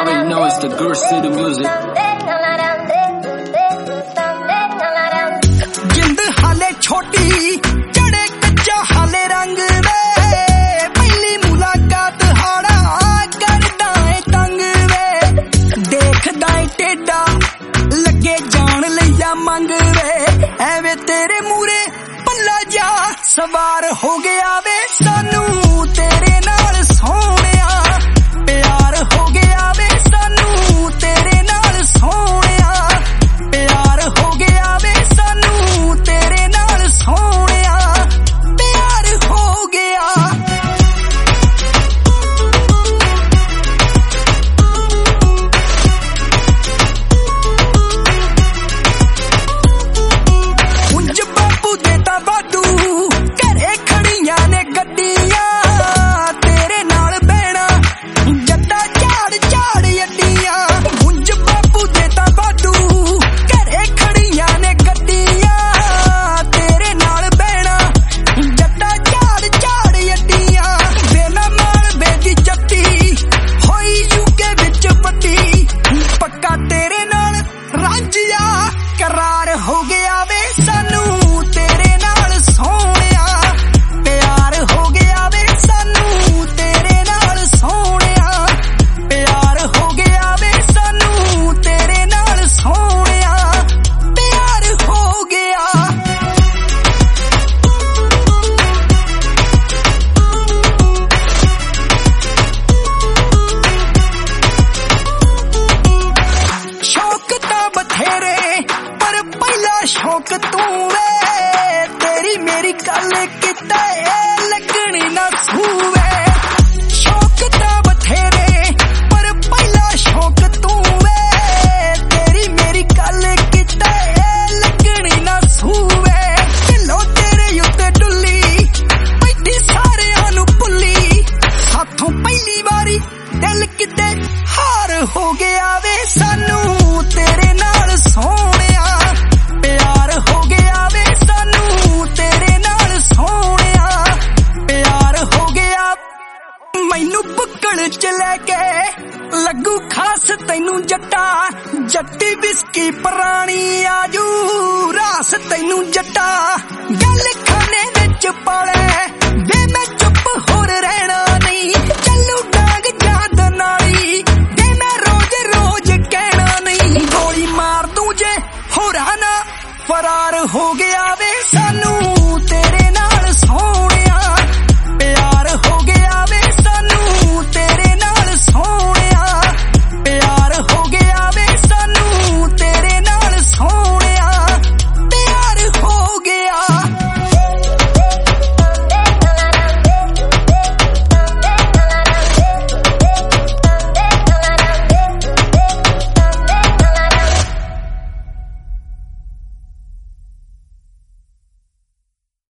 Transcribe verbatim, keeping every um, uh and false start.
already know it's the Guru City music. जिंद हाले छोटी चढ़े कच्चा हाले रंग वे पहली मुलाकात हाड़ा करदा है तंग वे देखदा है टेढ़ा लगे जान लिया मंग वे एवे तेरे मूरे पल्ला जा सवार हो गया वे सानू तेरे नाल सोहणिया प्यार हो गया वे सानू तेरे नाल सोहणिया प्यार हो गया वे सानू तेरे नाल सोहणिया प्यार हो गया। उंज बापू देता वाधू घरे खड़ियां ने गड्डियां तेरे नाल बहना जट्टा झाड़ झाड़ अड्डियां उंज बापू देता वाधू घरे खड़ियां ने गड्डियां तेरे नाल बहना जट्टा झाड़ झाड़ अड्डियां बेना माल बेदी जट्टी होई यूके विच बड्डी पक्का तेरे नाल रांझिया करार हो गया वे सानू तेरे नाल सोहणिया प्यार हो गया वे सानू तेरे नाल सोहणिया प्यार हो गया वे सानू तेरे नाल सोहणिया प्यार हो गया। शौक तां बथेरे पर पहला शौक तू वे तेरी मेरी गल किते लगनी ना सूवे शौक तां बथेरे पर पहला शौक तू वे तेरी मेरी गल किते लगनी ना सूवे ढिलो तेरे उत्ते डुल्ली बैठी सारियां नू भुल्ली साथों पहली वारी दिल किते हार हो गया वे सानू तेरे नाल सोहणिया प्यार हो गया वे सानू तेरे नाल सोहणिया प्यार हो गया। मैनू पुक्कड़ च लैके लगू खास तैनू जट्टा जट्टी बिस्की पुरानी आजू रास तैनू जट्टा गल खाने विच पाले